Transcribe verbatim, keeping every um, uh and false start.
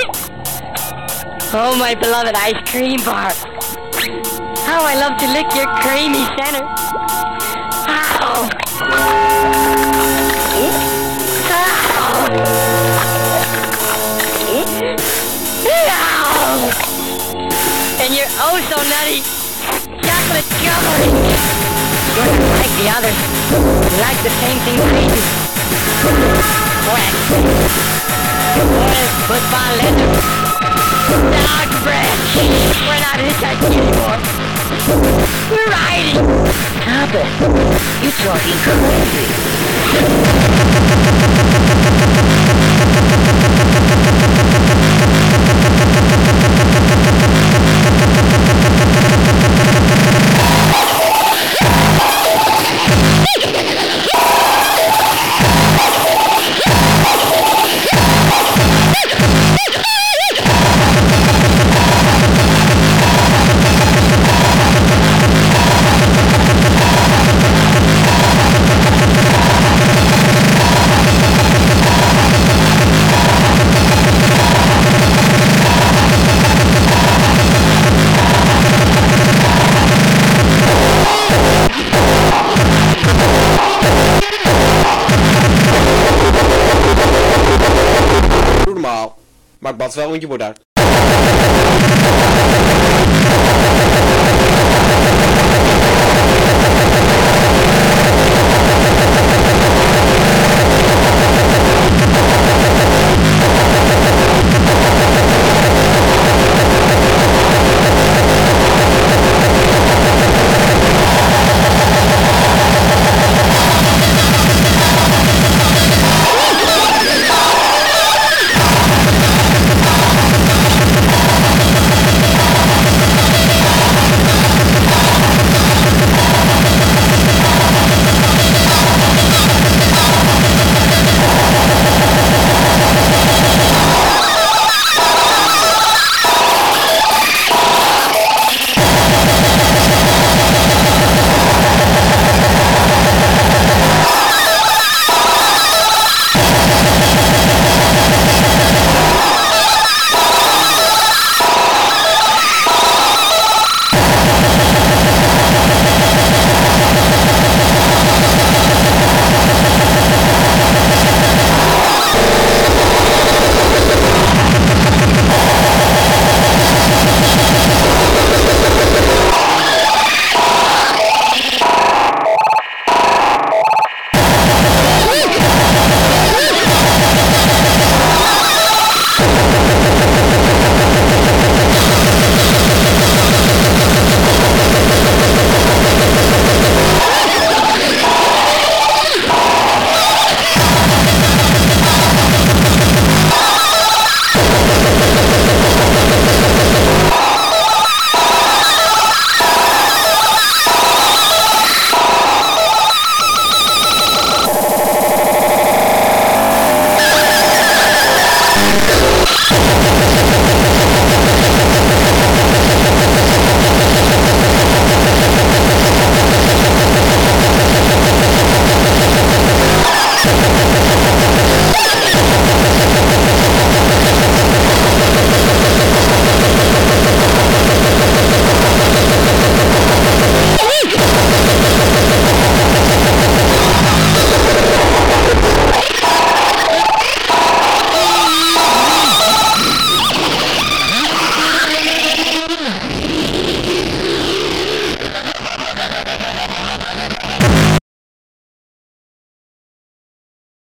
Oh, my beloved ice cream bar. How I love to lick your creamy center. Ow! Ow! And you're oh so nutty. Chocolate covering. You're not like the others. You like the same thing I do. Wet. What is football leather? Dog bread. We're not hitchhiking anymore. We're riding. Stop it. You're talking crazy. Maar ik bad wel, want je wordt uit.